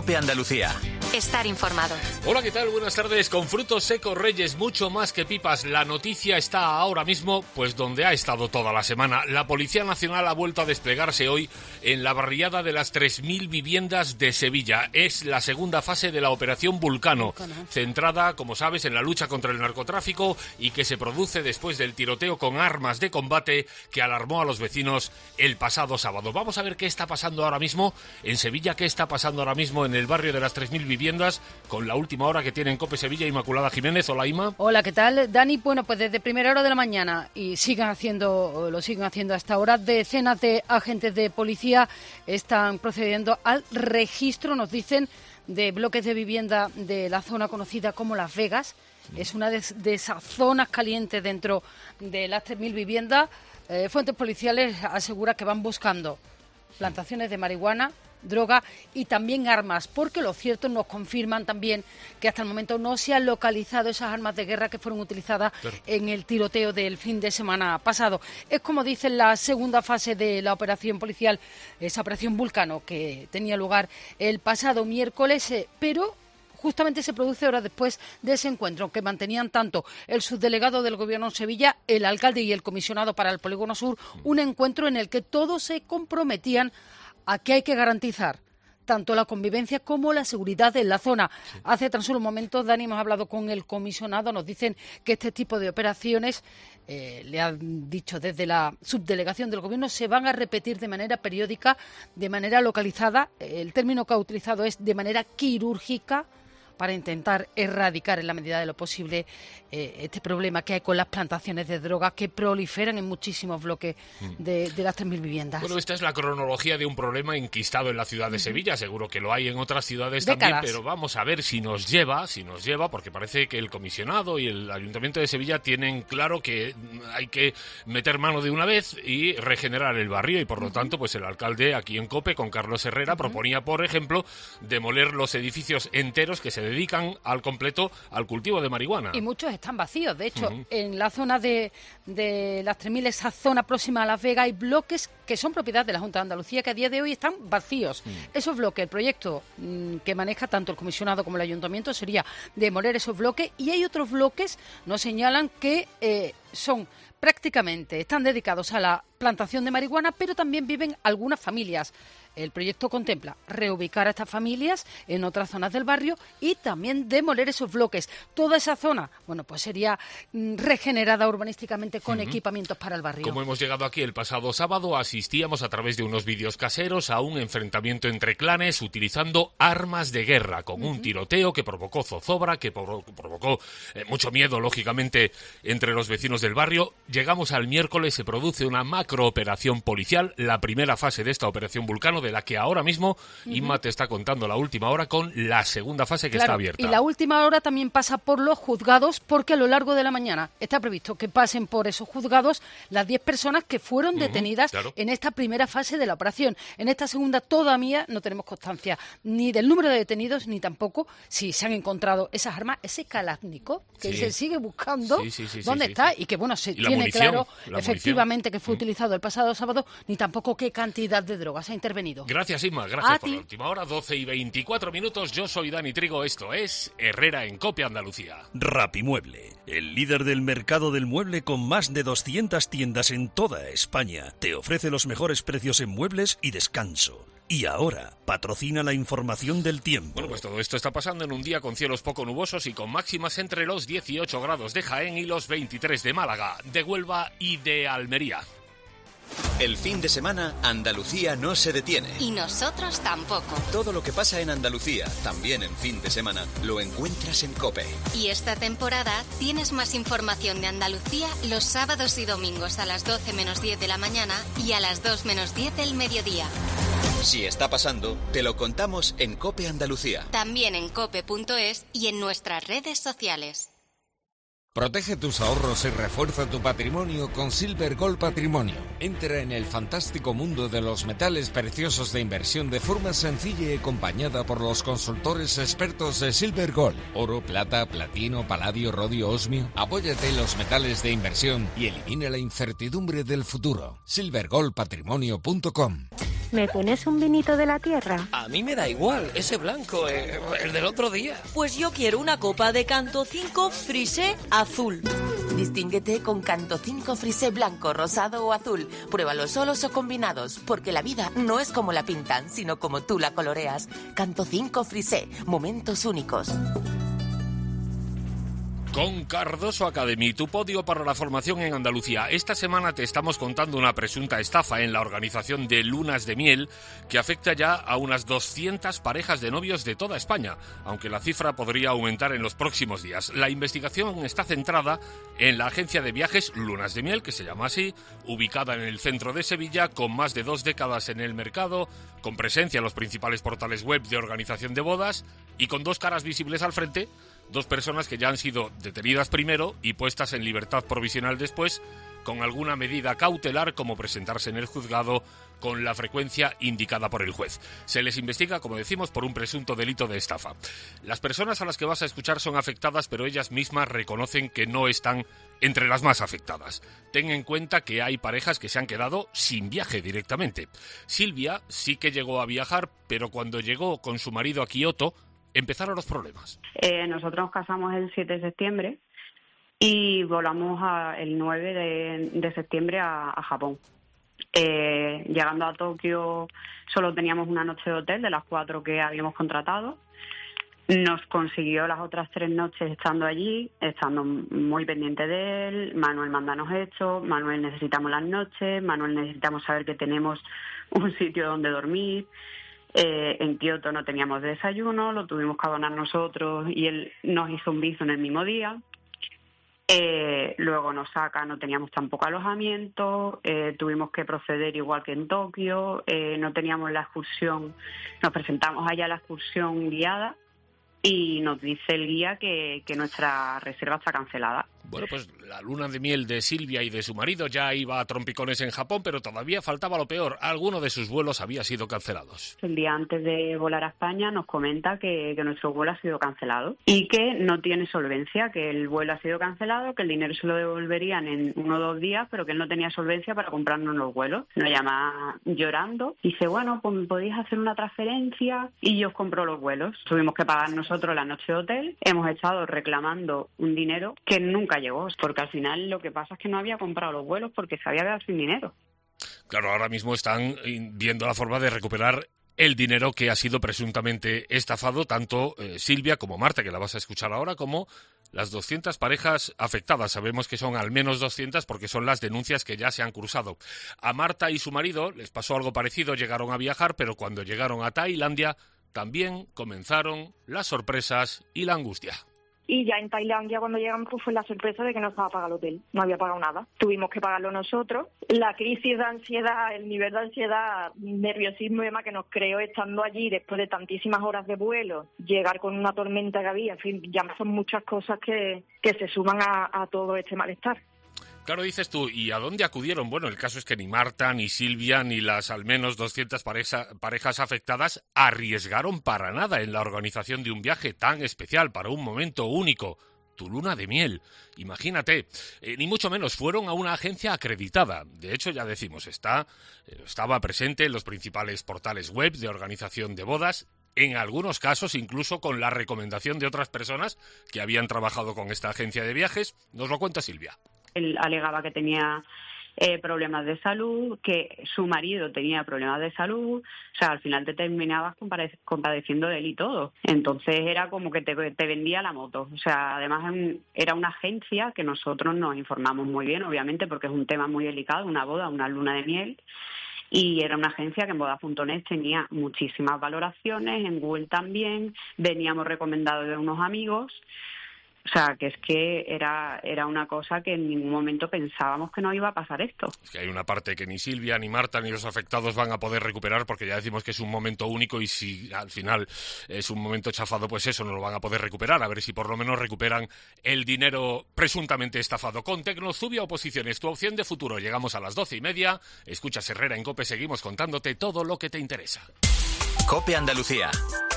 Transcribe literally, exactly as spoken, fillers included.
COPE Andalucía. Estar informado. Hola, ¿qué tal? Buenas tardes. Con frutos secos Reyes, mucho más que pipas. La noticia está ahora mismo, pues donde ha estado toda la semana. La Policía Nacional ha vuelto a desplegarse hoy en la barriada de las tres mil viviendas de Sevilla. Es la segunda fase de la Operación Vulcano, Vulcano, centrada, como sabes, en la lucha contra el narcotráfico y que se produce después del tiroteo con armas de combate que alarmó a los vecinos el pasado sábado. Vamos a ver qué está pasando ahora mismo en Sevilla, qué está pasando ahora mismo en el barrio de las tres mil viviendas, con la última hora que tiene en COPE Sevilla Inmaculada Jiménez. Hola, Ima. Hola, ¿qué tal, Dani? Bueno, pues desde primera hora de la mañana y siguen haciendo, lo siguen haciendo hasta ahora, decenas de agentes de policía están procediendo al registro, nos dicen, de bloques de vivienda de la zona conocida como Las Vegas. Es una de, de esas zonas calientes dentro de las tres mil viviendas. Eh, fuentes policiales aseguran que van buscando plantaciones de marihuana, droga y también armas, porque los ciertos nos confirman también que hasta el momento no se han localizado esas armas de guerra que fueron utilizadas claro. en el tiroteo del fin de semana pasado. Es, como dicen, la segunda fase de la operación policial, esa operación Vulcano que tenía lugar el pasado miércoles, eh, pero justamente se produce horas después de ese encuentro que mantenían tanto el subdelegado del Gobierno en Sevilla, el alcalde y el comisionado para el Polígono Sur, un encuentro en el que todos se comprometían a que hay que garantizar tanto la convivencia como la seguridad en la zona. Sí. Hace tan solo un momento, Dani, hemos hablado con el comisionado, nos dicen que este tipo de operaciones, eh, le han dicho desde la subdelegación del Gobierno, se van a repetir de manera periódica, de manera localizada. El término que ha utilizado es de manera quirúrgica, para intentar erradicar en la medida de lo posible eh, este problema que hay con las plantaciones de drogas que proliferan en muchísimos bloques de, de las tres mil viviendas. Bueno, esta es la cronología de un problema enquistado en la ciudad de Sevilla. Seguro que lo hay en otras ciudades Décadas. también, pero vamos a ver si nos lleva, si nos lleva, porque parece que el comisionado y el Ayuntamiento de Sevilla tienen claro que hay que meter mano de una vez y regenerar el barrio, y por lo uh-huh. tanto, pues el alcalde aquí en COPE, con Carlos Herrera, uh-huh. proponía, por ejemplo, demoler los edificios enteros que se dedican al completo al cultivo de marihuana. Y muchos están vacíos. De hecho, uh-huh. en la zona de, de las tres mil, esa zona próxima a Las Vegas, hay bloques que son propiedad de la Junta de Andalucía que a día de hoy están vacíos. Uh-huh. Esos bloques, el proyecto mmm, que maneja tanto el comisionado como el ayuntamiento sería demoler esos bloques, y hay otros bloques, nos señalan, que eh, son prácticamente, están dedicados a la plantación de marihuana, pero también viven algunas familias. El proyecto contempla reubicar a estas familias en otras zonas del barrio y también demoler esos bloques. Toda esa zona, bueno, pues sería mm, regenerada urbanísticamente con uh-huh. equipamientos para el barrio. Como hemos llegado aquí el pasado sábado, asistíamos a través de unos vídeos caseros a un enfrentamiento entre clanes utilizando armas de guerra, con uh-huh. un tiroteo que provocó zozobra, que provo- provocó eh, mucho miedo, lógicamente, entre los vecinos del barrio. Llegamos al miércoles, se produce una macrooperación policial, la primera fase de esta operación Vulcano, de la que ahora mismo uh-huh. Inma te está contando la última hora, con la segunda fase que claro, está abierta. Y la última hora también pasa por los juzgados, porque a lo largo de la mañana está previsto que pasen por esos juzgados las diez personas que fueron uh-huh, detenidas claro. en esta primera fase de la operación. En esta segunda todavía no tenemos constancia ni del número de detenidos, ni tampoco si se han encontrado esas armas, ese Kalashnikov que sí. se sigue buscando sí, sí, sí, dónde sí, está sí. y que, bueno, se ¿Y tiene munición? claro La efectivamente munición. que fue uh-huh. utilizado el pasado sábado, ni tampoco qué cantidad de drogas ha intervenido. Gracias, Inma, gracias A por ti. la última hora, doce y veinticuatro minutos. Yo soy Dani Trigo, esto es Herrera en COPE Andalucía. Rapimueble, el líder del mercado del mueble con más de doscientas tiendas en toda España, te ofrece los mejores precios en muebles y descanso. Y ahora, patrocina la información del tiempo. Bueno, pues todo esto está pasando en un día con cielos poco nubosos y con máximas entre los dieciocho grados de Jaén y los veintitrés de Málaga, de Huelva y de Almería. El fin de semana, Andalucía no se detiene. Y nosotros tampoco. Todo lo que pasa en Andalucía, también en fin de semana, lo encuentras en COPE. Y esta temporada tienes más información de Andalucía los sábados y domingos a las doce menos diez de la mañana y a las dos menos diez del mediodía. Si está pasando, te lo contamos en COPE Andalucía. También en cope punto es y en nuestras redes sociales. Protege tus ahorros y refuerza tu patrimonio con Silver Gold Patrimonio. Entra en el fantástico mundo de los metales preciosos de inversión de forma sencilla y acompañada por los consultores expertos de Silver Gold. Oro, plata, platino, paladio, rodio, osmio. Apóyate en los metales de inversión y elimina la incertidumbre del futuro. silver gold patrimonio punto com. ¿me pones un vinito de la tierra? A mí me da igual, ese blanco, eh, el del otro día. Pues yo quiero una copa de Canto cinco Frisé azul. Distínguete con Canto cinco Frisé blanco, rosado o azul. Pruébalos solos o combinados, porque la vida no es como la pintan, sino como tú la coloreas. Canto cinco Frisé, momentos únicos. Con Cardoso Academy, tu podio para la formación en Andalucía. Esta semana te estamos contando una presunta estafa en la organización de lunas de miel que afecta ya a unas doscientas parejas de novios de toda España, aunque la cifra podría aumentar en los próximos días. La investigación está centrada en la agencia de viajes Lunas de Miel, que se llama así, ubicada en el centro de Sevilla, con más de dos décadas en el mercado, con presencia en los principales portales web de organización de bodas y con dos caras visibles al frente. Dos personas que ya han sido detenidas primero y puestas en libertad provisional después, con alguna medida cautelar como presentarse en el juzgado con la frecuencia indicada por el juez. Se les investiga, como decimos, por un presunto delito de estafa. Las personas a las que vas a escuchar son afectadas, pero ellas mismas reconocen que no están entre las más afectadas. Ten en cuenta que hay parejas que se han quedado sin viaje directamente. Silvia sí que llegó a viajar, pero cuando llegó con su marido a Kioto, empezaron los problemas. Eh, nosotros nos casamos el siete de septiembre y volamos a, el nueve de, de septiembre a, a Japón. Eh, llegando a Tokio solo teníamos una noche de hotel de las cuatro que habíamos contratado. Nos consiguió las otras tres noches estando allí, estando muy pendiente de él. Manuel, mándanos esto, Manuel, necesitamos las noches, Manuel, necesitamos saber que tenemos un sitio donde dormir. Eh, en Kioto no teníamos desayuno, lo tuvimos que abonar nosotros y él nos hizo un viso en el mismo día. Eh, luego nos saca, no teníamos tampoco alojamiento, eh, tuvimos que proceder igual que en Tokio, eh, no teníamos la excursión, nos presentamos allá a la excursión guiada y nos dice el guía que, que nuestra reserva está cancelada. Bueno, pues la luna de miel de Silvia y de su marido ya iba a trompicones en Japón, pero todavía faltaba lo peor. Alguno de sus vuelos había sido cancelados. El día antes de volar a España nos comenta que, que nuestro vuelo ha sido cancelado y que no tiene solvencia, que el vuelo ha sido cancelado, que el dinero se lo devolverían en uno o dos días, pero que él no tenía solvencia para comprarnos los vuelos. Nos llama llorando y dice, bueno, pues me podéis hacer una transferencia y yo os compro los vuelos. Tuvimos que pagar nosotros la noche de hotel. Hemos estado reclamando un dinero que nunca llegó, porque al final lo que pasa es que no había comprado los vuelos porque se había quedado sin dinero. Claro, ahora mismo están viendo la forma de recuperar el dinero que ha sido presuntamente estafado, tanto eh, Silvia como Marta, que la vas a escuchar ahora, como las doscientas parejas afectadas. Sabemos que son al menos doscientas porque son las denuncias que ya se han cruzado. A Marta y su marido les pasó algo parecido, llegaron a viajar, pero cuando llegaron a Tailandia también comenzaron las sorpresas y la angustia. Y ya en Tailandia, cuando llegamos, pues fue la sorpresa de que no estaba pagado el hotel. No había pagado nada. Tuvimos que pagarlo nosotros. La crisis de ansiedad, el nivel de ansiedad, nerviosismo y demás que nos creó estando allí después de tantísimas horas de vuelo, llegar con una tormenta que había, en fin, ya son muchas cosas que, que se suman a, a todo este malestar. Claro, dices tú, ¿y a dónde acudieron? Bueno, el caso es que ni Marta, ni Silvia, ni las al menos doscientas pareja, parejas afectadas arriesgaron para nada en la organización de un viaje tan especial para un momento único. Tu luna de miel. Imagínate, eh, ni mucho menos fueron a una agencia acreditada. De hecho, ya decimos, está, eh, estaba presente en los principales portales web de organización de bodas, en algunos casos incluso con la recomendación de otras personas que habían trabajado con esta agencia de viajes. Nos lo cuenta Silvia. Él alegaba que tenía eh, problemas de salud, que su marido tenía problemas de salud, o sea, al final te terminabas compade- compadeciendo de él y todo. Entonces era como que te, te vendía la moto. O sea, además era una agencia que nosotros nos informamos muy bien, obviamente, porque es un tema muy delicado, una boda, una luna de miel. Y era una agencia que en bodas punto net tenía muchísimas valoraciones, en Google también, veníamos recomendados de unos amigos. O sea, que es que era era una cosa que en ningún momento pensábamos que no iba a pasar esto. Es que hay una parte que ni Silvia, ni Marta, ni los afectados van a poder recuperar, porque ya decimos que es un momento único y si al final es un momento chafado, pues eso, no lo van a poder recuperar. A ver si por lo menos recuperan el dinero presuntamente estafado. Con Tecnozubia Oposiciones, tu opción de futuro. Llegamos a las doce y media. Escuchas Herrera en COPE, seguimos contándote todo lo que te interesa. COPE Andalucía.